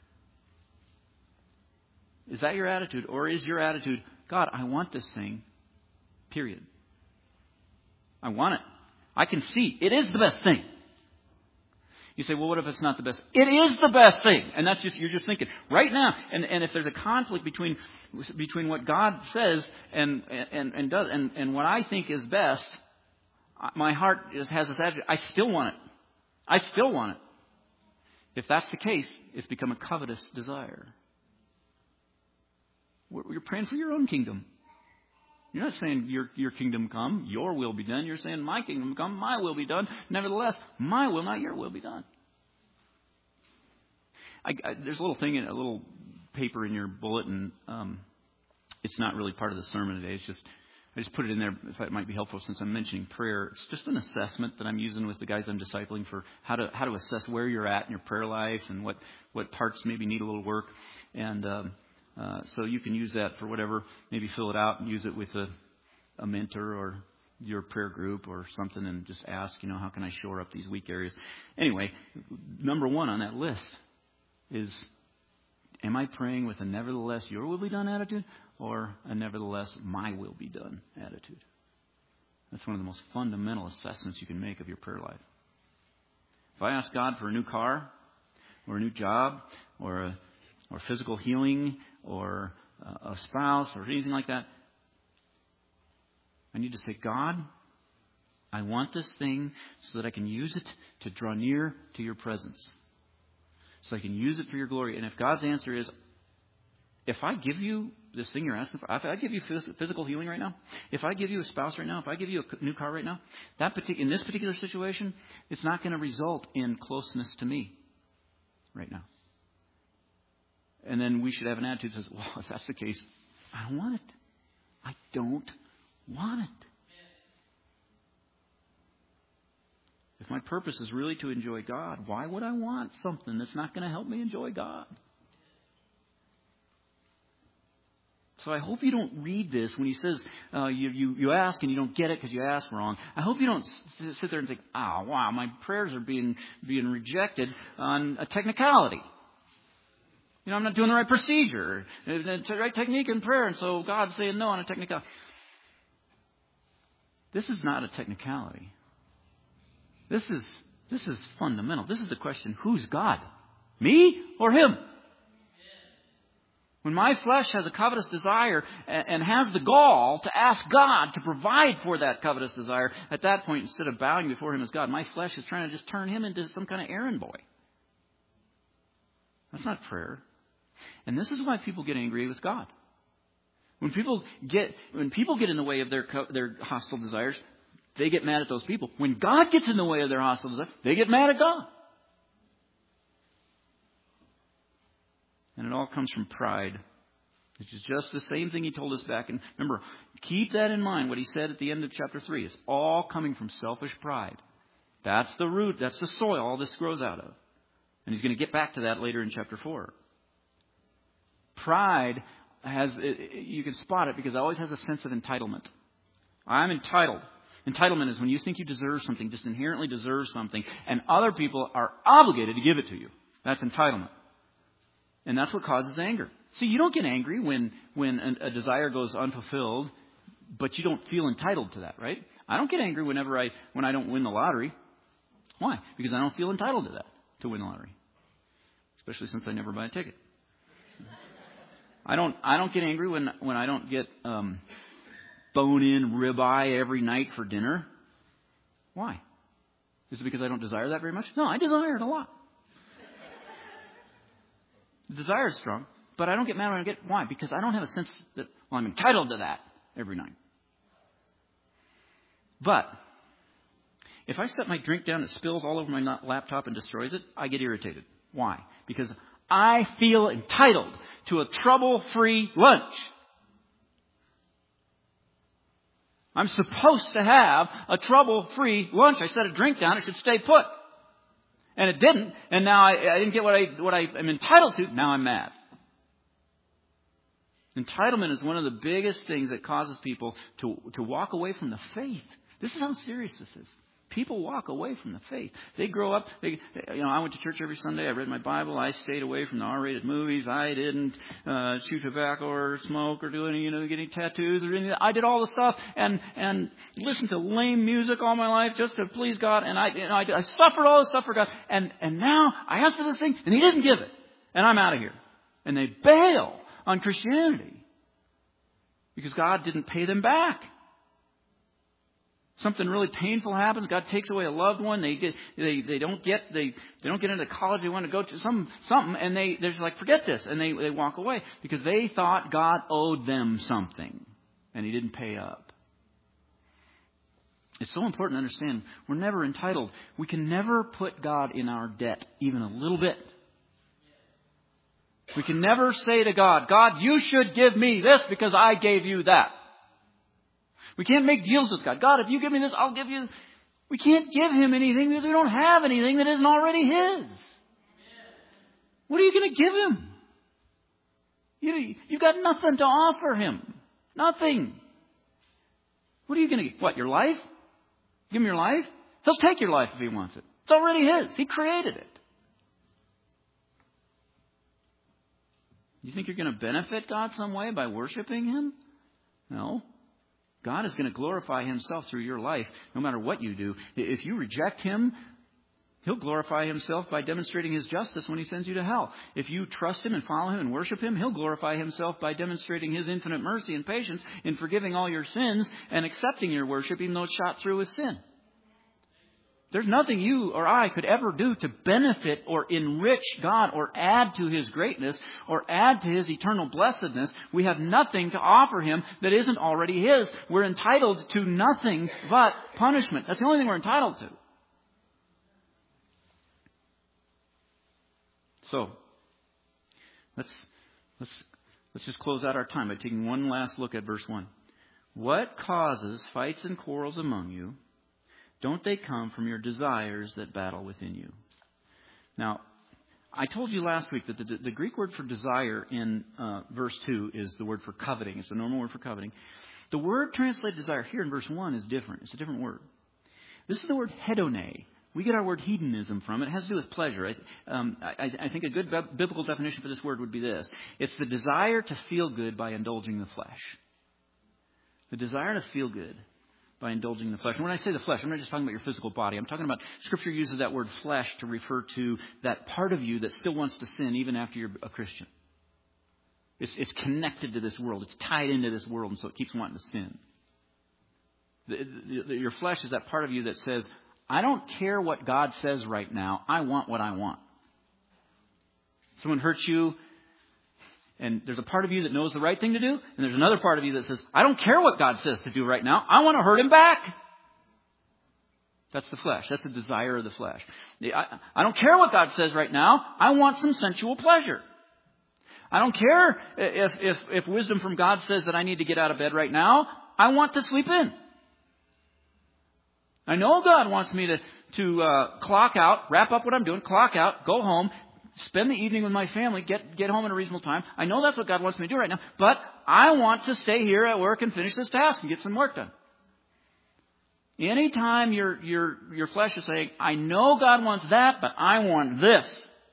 Is that your attitude? Or is your attitude, God, I want this thing, period. I want it. I can see it is the best thing. You say, well, what if it's not the best? It is the best thing. And you're just thinking right now. And if there's a conflict between what God says and does and what I think is best, my heart has this attitude. I still want it. I still want it. If that's the case, it's become a covetous desire. You're praying for your own kingdom. You're not saying your kingdom come, your will be done. You're saying my kingdom come, my will be done. Nevertheless, my will, not your will, be done. There's a little thing, a little paper in your bulletin. It's not really part of the sermon today. I just put it in there if it might be helpful since I'm mentioning prayer. It's just an assessment that I'm using with the guys I'm discipling for how to assess where you're at in your prayer life and what parts maybe need a little work. And so you can use that for whatever. Maybe fill it out and use it with a mentor or your prayer group or something and just ask, how can I shore up these weak areas? Anyway, number one on that list is, am I praying with a nevertheless your will be done attitude or a nevertheless my will be done attitude? That's one of the most fundamental assessments you can make of your prayer life. If I ask God for a new car or a new job or physical healing or a spouse or anything like that, I need to say, God, I want this thing so that I can use it to draw near to your presence. So I can use it for your glory. And if God's answer is, if I give you this thing you're asking for, if I give you physical healing right now, if I give you a spouse right now, if I give you a new car right now, in this particular situation, it's not going to result in closeness to me right now. And then we should have an attitude that says, well, if that's the case, I don't want it. I don't want it. If my purpose is really to enjoy God, why would I want something that's not going to help me enjoy God? So I hope you don't read this when he says you ask and you don't get it because you asked wrong. I hope you don't sit there and think, wow, my prayers are being rejected on a technicality. I'm not doing the right procedure, the right technique in prayer, and so God's saying no on a technicality. This is not a technicality. This is fundamental. This is the question, who's God? Me or him? When my flesh has a covetous desire and has the gall to ask God to provide for that covetous desire, at that point, instead of bowing before him as God, my flesh is trying to just turn him into some kind of errand boy. That's not prayer. And this is why people get angry with God. When people get in the way of their hostile desires, they get mad at those people. When God gets in the way of their hostile desires, they get mad at God. And it all comes from pride, which is just the same thing he told us back. And remember, keep that in mind, what he said at the end of chapter 3. It's all coming from selfish pride. That's the root, that's the soil all this grows out of. And he's going to get back to that later in chapter 4. Pride you can spot it because it always has a sense of entitlement. I'm entitled. Entitlement is when you think you deserve something, just inherently deserve something, and other people are obligated to give it to you. That's entitlement. And that's what causes anger. See, you don't get angry when a desire goes unfulfilled, but you don't feel entitled to that, right? I don't get angry when I don't win the lottery. Why? Because I don't feel entitled to that, to win the lottery. Especially since I never buy a ticket. I don't get angry when I don't get bone-in ribeye every night for dinner. Why? Is it because I don't desire that very much? No, I desire it a lot. The desire is strong, but I don't get mad when I get. Why? Because I don't have a sense that I'm entitled to that every night. But if I set my drink down, it spills all over my laptop and destroys it, I get irritated. Why? Because I feel entitled to a trouble-free lunch. I'm supposed to have a trouble-free lunch. I set a drink down, it should stay put. And it didn't, and now I didn't get what I am entitled to. Now I'm mad. Entitlement is one of the biggest things that causes people to walk away from the faith. This is how serious this is. People walk away from the faith. They grow up. I went to church every Sunday. I read my Bible. I stayed away from the R-rated movies. I didn't chew tobacco or smoke or do any, get any tattoos or anything. I did all the stuff and listened to lame music all my life just to please God. And I suffered all this stuff for God. And now I asked for this thing and He didn't give it. And I'm out of here. And they bail on Christianity because God didn't pay them back. Something really painful happens. God takes away a loved one. They don't get into the college they want to go to. Something, and they're just like, forget this, and they walk away because they thought God owed them something, and He didn't pay up. It's so important to understand we're never entitled. We can never put God in our debt, even a little bit. We can never say to God, God, you should give me this because I gave you that. We can't make deals with God. God, if you give me this, I'll give you. We can't give Him anything because we don't have anything that isn't already His. What are you going to give Him? You've got nothing to offer Him. Nothing. What are you going to get? What, your life? Give Him your life? He'll take your life if He wants it. It's already His. He created it. You think you're going to benefit God some way by worshiping Him? No. God is going to glorify Himself through your life no matter what you do. If you reject Him, He'll glorify Himself by demonstrating His justice when He sends you to hell. If you trust Him and follow Him and worship Him, He'll glorify Himself by demonstrating His infinite mercy and patience in forgiving all your sins and accepting your worship even though it's shot through with sin. There's nothing you or I could ever do to benefit or enrich God or add to His greatness or add to His eternal blessedness. We have nothing to offer Him that isn't already His. We're entitled to nothing but punishment. That's the only thing we're entitled to. So, let's just close out our time by taking one last look at verse 1. What causes fights and quarrels among you? Don't they come from your desires that battle within you? Now, I told you last week that the Greek word for desire in verse 2 is the word for coveting. It's the normal word for coveting. The word translated desire here in verse 1 is different. It's a different word. This is the word hedone. We get our word hedonism from it. It has to do with pleasure. I think a good biblical definition for this word would be this. It's the desire to feel good by indulging the flesh. The desire to feel good by indulging the flesh. And when I say the flesh, I'm not just talking about your physical body. I'm talking about, Scripture uses that word flesh to refer to that part of you that still wants to sin even after you're a Christian. It's connected to this world. It's tied into this world, and so it keeps wanting to sin. Your flesh is that part of you that says, I don't care what God says right now. I want what I want. Someone hurts you, and there's a part of you that knows the right thing to do, and there's another part of you that says, I don't care what God says to do right now. I want to hurt him back. That's the flesh. That's the desire of the flesh. I don't care what God says right now. I want some sensual pleasure. I don't care if wisdom from God says that I need to get out of bed right now. I want to sleep in. I know God wants me to clock out, wrap up what I'm doing, clock out, go home, spend the evening with my family, get home at a reasonable time. I know that's what God wants me to do right now, but I want to stay here at work and finish this task and get some work done. Anytime your flesh is saying, I know God wants that, but I want this,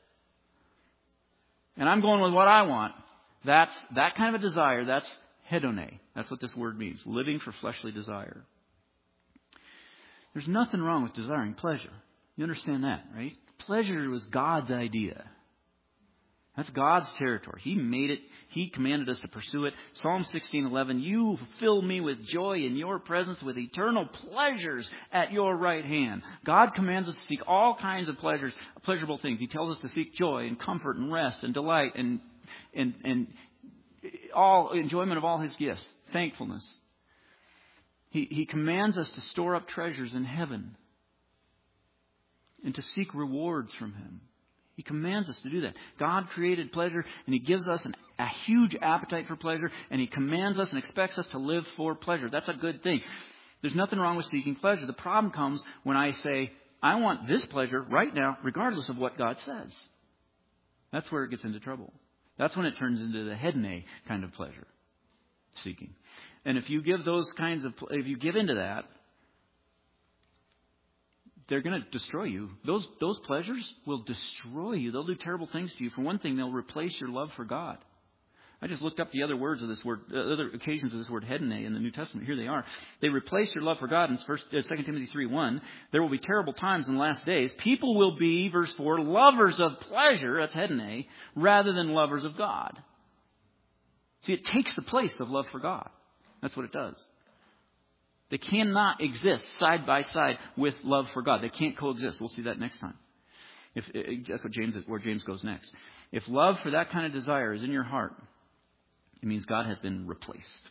and I'm going with what I want, that's that kind of a desire. That's hedone. That's what this word means, living for fleshly desire. There's nothing wrong with desiring pleasure. You understand that, right? Pleasure was God's idea. That's God's territory. He made it. He commanded us to pursue it. Psalm 16:11, you fill me with joy in your presence, with eternal pleasures at your right hand. God commands us to seek all kinds of pleasurable things. He tells us to seek joy and comfort and rest and delight and all enjoyment of all His gifts, thankfulness. He commands us to store up treasures in heaven and to seek rewards from Him. He commands us to do that. God created pleasure, and He gives us a huge appetite for pleasure, and He commands us and expects us to live for pleasure. That's a good thing. There's nothing wrong with seeking pleasure. The problem comes when I say, I want this pleasure right now, regardless of what God says. That's where it gets into trouble. That's when it turns into the hedone kind of pleasure seeking. And if you give if you give into that, they're going to destroy you. Those pleasures will destroy you. They'll do terrible things to you. For one thing, they'll replace your love for God. I just looked up the other words of this word, other occasions of this word hedone in the New Testament. Here they are. They replace your love for God in 2 Timothy 3:1. There will be terrible times in the last days. People will be, verse 4, lovers of pleasure, that's hedone, rather than lovers of God. See, it takes the place of love for God. That's what it does. They cannot exist side by side with love for God. They can't coexist. We'll see that next time. That's where James goes next. If love for that kind of desire is in your heart, it means God has been replaced.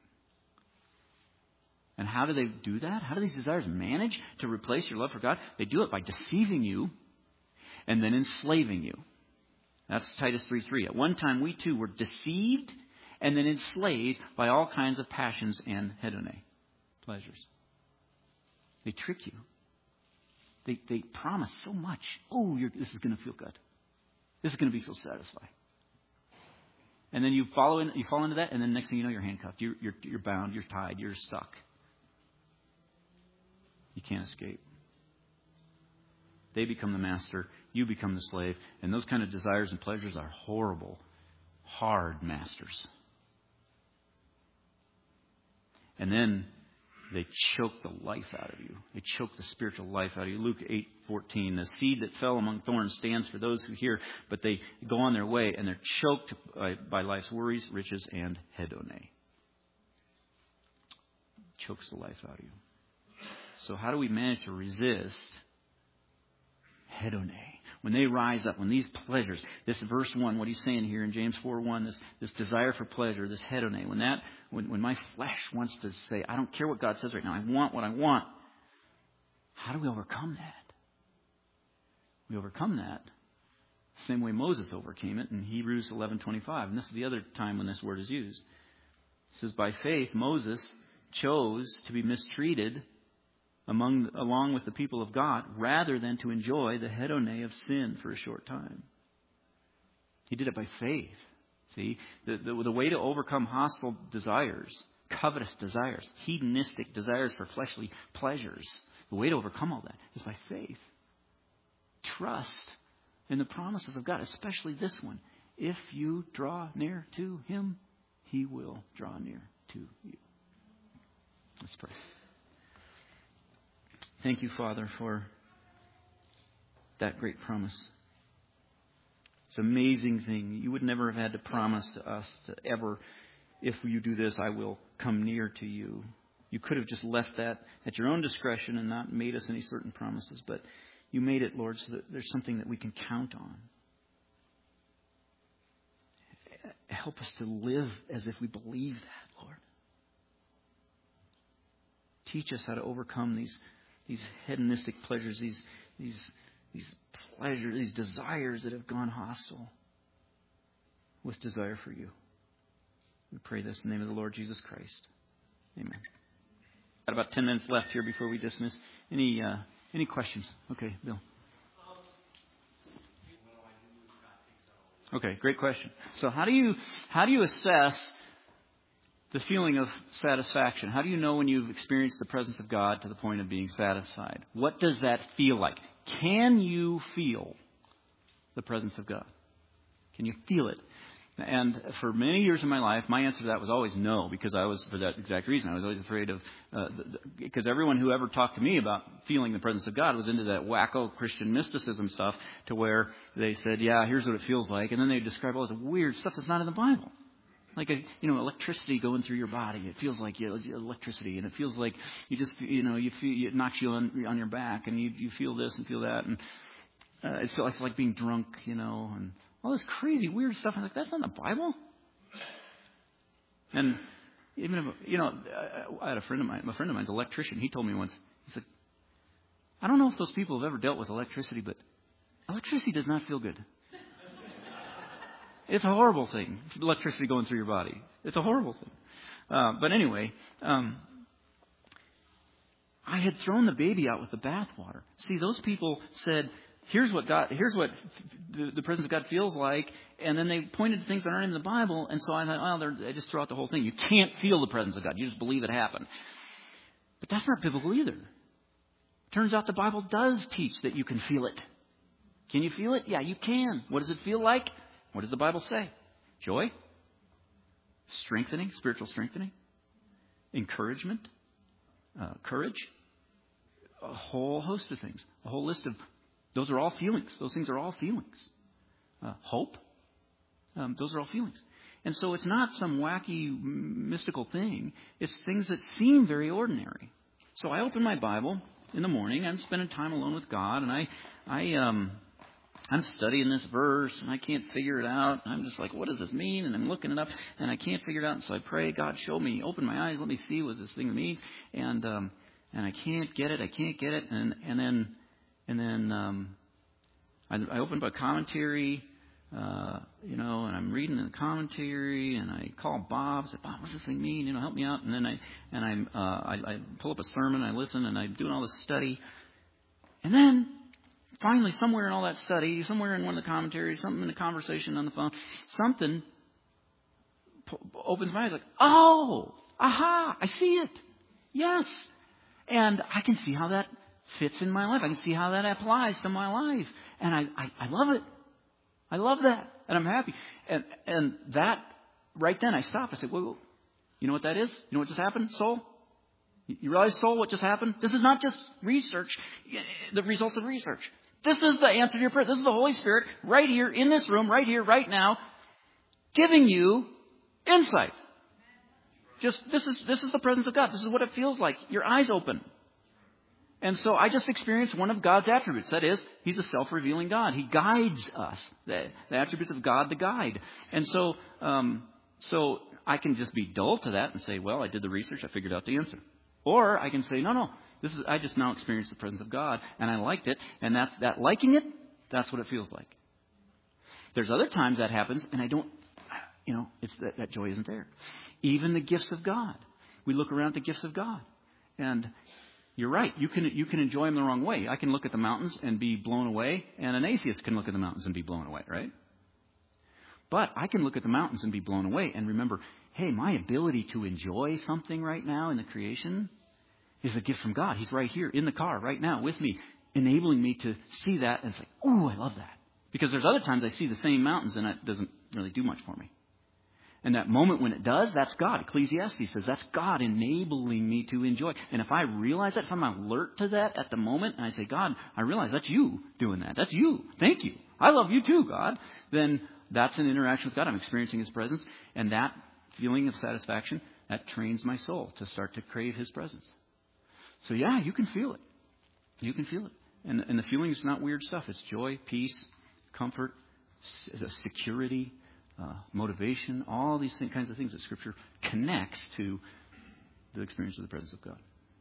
And how do they do that? How do these desires manage to replace your love for God? They do it by deceiving you and then enslaving you. That's Titus 3:3. At one time, we too were deceived and then enslaved by all kinds of passions and hedone, pleasures. They trick you. They promise so much. Oh, this is going to feel good. This is going to be so satisfying. And then you fall into that, and then next thing you know, you're handcuffed. You're bound. You're tied. You're stuck. You can't escape. They become the master. You become the slave. And those kind of desires and pleasures are horrible, hard masters. And then they choke the life out of you. They choke the spiritual life out of you. Luke 8:14. The seed that fell among thorns stands for those who hear, but they go on their way and they're choked by life's worries, riches, and hedone. Chokes the life out of you. So how do we manage to resist hedone. When they rise up, when these pleasures, this verse 1, what he's saying here in James 4:1, this desire for pleasure, this hedone, when my flesh wants to say, I don't care what God says right now, I want what I want. How do we overcome that? We overcome that the same way Moses overcame it in Hebrews 11:25. And this is the other time when this word is used. It says, by faith, Moses chose to be mistreated along with the people of God rather than to enjoy the hedone of sin for a short time. He did it by faith. See, the way to overcome hostile desires, covetous desires, hedonistic desires for fleshly pleasures, the way to overcome all that is by faith. Trust in the promises of God, especially this one. If you draw near to Him, He will draw near to you. Let's pray. Thank you, Father, for that great promise. It's an amazing thing. You would never have had to promise to us to ever, if you do this, I will come near to you. You could have just left that at your own discretion and not made us any certain promises. But you made it, Lord, so that there's something that we can count on. Help us to live as if we believe that, Lord. Teach us how to overcome these hedonistic pleasures, these pleasures, these desires that have gone hostile with desire for you. We pray this in the name of the Lord Jesus Christ. Amen. Got about 10 minutes left here before we dismiss. Any questions? Okay, Bill. Okay, great question. So how do you assess the feeling of satisfaction? How do you know when you've experienced the presence of God to the point of being satisfied? What does that feel like? Can you feel the presence of God? Can you feel it? And for many years of my life, my answer to that was always no, because I was, for that exact reason, I was always afraid of, because everyone who ever talked to me about feeling the presence of God was into that wacko Christian mysticism stuff, to where they said, yeah, here's what it feels like, and then they describe all this weird stuff that's not in the Bible. Like electricity going through your body. It feels like electricity, and it feels like you just, you feel, it knocks you on your back, and you feel this and feel that, and it's like being drunk, and all this crazy weird stuff. I'm like, that's not in the Bible. And even if, I had a friend of mine's an electrician. He told me once, he said, I don't know if those people have ever dealt with electricity, but electricity does not feel good. It's a horrible thing, electricity going through your body. It's a horrible thing. But anyway, I had thrown the baby out with the bathwater. See, those people said, here's what the presence of God feels like, and then they pointed to things that aren't in the Bible, and so I thought, I just threw out the whole thing. You can't feel the presence of God. You just believe it happened. But that's not biblical either. Turns out the Bible does teach that you can feel it. Can you feel it? Yeah, you can. What does it feel like? What does the Bible say? Joy, strengthening, spiritual strengthening, encouragement, courage, a whole host of things, a whole list of, those are all feelings. Those things are all feelings. Hope, those are all feelings. And so it's not some wacky mystical thing. It's things that seem very ordinary. So I open my Bible in the morning. I'm spending time alone with God, and I'm studying this verse, and I can't figure it out. I'm just like, what does this mean? And I'm looking it up, and I can't figure it out. And so I pray, God, show me, open my eyes, let me see what this thing means. And I can't get it. And then I open up a commentary, and I'm reading the commentary, and I call Bob. I say, Bob, what's this thing mean? Help me out. And then I pull up a sermon, I listen, and I'm doing all this study, and then finally, somewhere in all that study, somewhere in one of the commentaries, something in the conversation on the phone, something opens my eyes like, oh, aha, I see it. Yes. And I can see how that fits in my life. I can see how that applies to my life. And I love it. I love that. And I'm happy. And that, right then I stop. I said, well, you know what that is? You know what just happened, soul? You realize, soul, what just happened? This is not just research, the results of research. This is the answer to your prayer. This is the Holy Spirit right here in this room, right here, right now, giving you insight. Just this is the presence of God. This is what it feels like. Your eyes open. And so I just experienced one of God's attributes. That is, He's a self-revealing God. He guides us. The attributes of God, the guide. And so I can just be dull to that and say, well, I did the research. I figured out the answer. Or I can say, no. I just now experienced the presence of God, and I liked it. And that liking it, that's what it feels like. There's other times that happens, and I don't, it's that joy isn't there. Even the gifts of God. We look around at the gifts of God. And you're right. You can enjoy them the wrong way. I can look at the mountains and be blown away, and an atheist can look at the mountains and be blown away, right? But I can look at the mountains and be blown away and remember, hey, my ability to enjoy something right now in the creation is a gift from God. He's right here in the car right now with me, enabling me to see that and say, ooh, I love that. Because there's other times I see the same mountains and it doesn't really do much for me. And that moment when it does, that's God. Ecclesiastes says that's God enabling me to enjoy. And if I realize that, if I'm alert to that at the moment, and I say, God, I realize that's you doing that. That's you. Thank you. I love you too, God. Then that's an interaction with God. I'm experiencing His presence. And that feeling of satisfaction, that trains my soul to start to crave His presence. So yeah, you can feel it. You can feel it. And the feeling is not weird stuff. It's joy, peace, comfort, security, motivation, all these kinds of things that Scripture connects to the experience of the presence of God.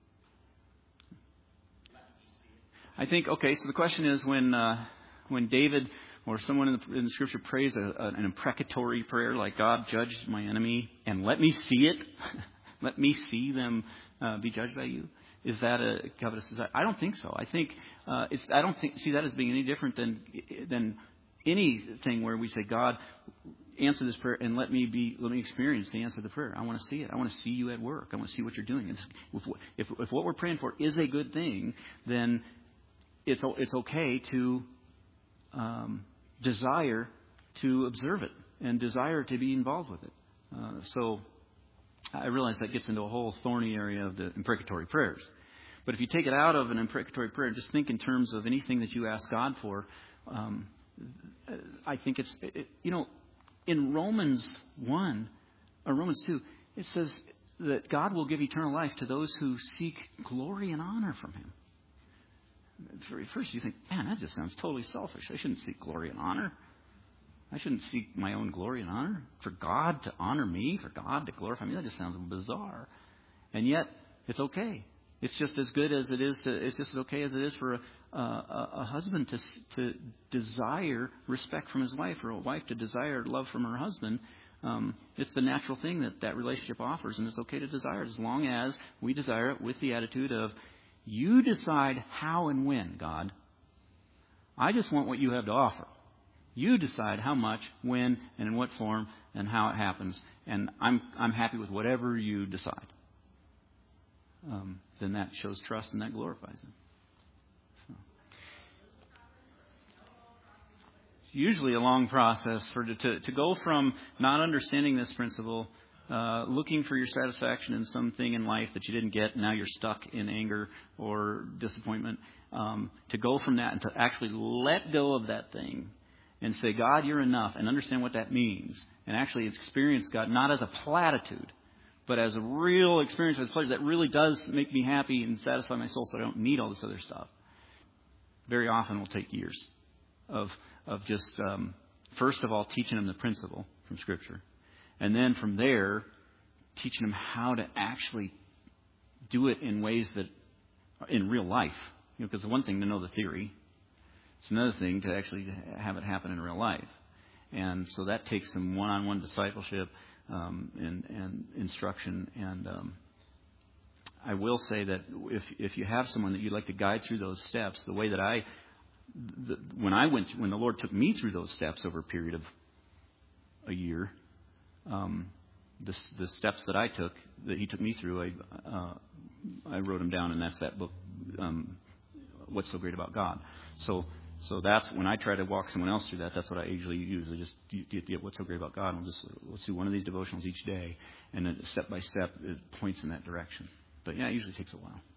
I think, so the question is when David or someone in the Scripture prays an imprecatory prayer like, God, judge my enemy and let me see it, let me see them be judged by you. Is that a covetous desire? I don't think so. I think I don't see that as being any different than anything where we say, God, answer this prayer and let me experience the answer to the prayer. I want to see it. I want to see you at work. I want to see what you're doing. If what we're praying for is a good thing, then it's okay to desire to observe it and desire to be involved with it. So I realize that gets into a whole thorny area of the imprecatory prayers. But if you take it out of an imprecatory prayer, just think in terms of anything that you ask God for. I think it's in Romans 1 or Romans 2, it says that God will give eternal life to those who seek glory and honor from Him. At first you think, man, that just sounds totally selfish. I shouldn't seek glory and honor. I shouldn't seek my own glory and honor. For God to honor me, for God to glorify me, that just sounds bizarre. And yet, it's okay. It's just as good as it is. It's just as okay as it is for a husband to desire respect from his wife, or a wife to desire love from her husband. It's the natural thing that relationship offers, and it's okay to desire it as long as we desire it with the attitude of, you decide how and when, God. I just want what you have to offer. You decide how much, when, and in what form, and how it happens, and I'm happy with whatever you decide. Then that shows trust and that glorifies Him. So. It's usually a long process to go from not understanding this principle, looking for your satisfaction in something in life that you didn't get, and now you're stuck in anger or disappointment, to go from that and to actually let go of that thing and say, God, you're enough, and understand what that means, and actually experience God not as a platitude, but as a real experience of pleasure that really does make me happy and satisfy my soul, so I don't need all this other stuff. Very often will take years of just, first of all, teaching them the principle from Scripture. And then from there, teaching them how to actually do it in ways that, in real life. Because it's one thing to know the theory. It's another thing to actually have it happen in real life. And so that takes some one-on-one discipleship and instruction. And I will say that if you have someone that you'd like to guide through those steps, the way that when the Lord took me through those steps over a period of a year, the steps that I took, that He took me through, I wrote them down, and that's that book, What's So Great About God. So that's when I try to walk someone else through that. That's what I usually use. I just get What's So Great About God, and let's do one of these devotionals each day, and then step by step it points in that direction. But yeah, it usually takes a while.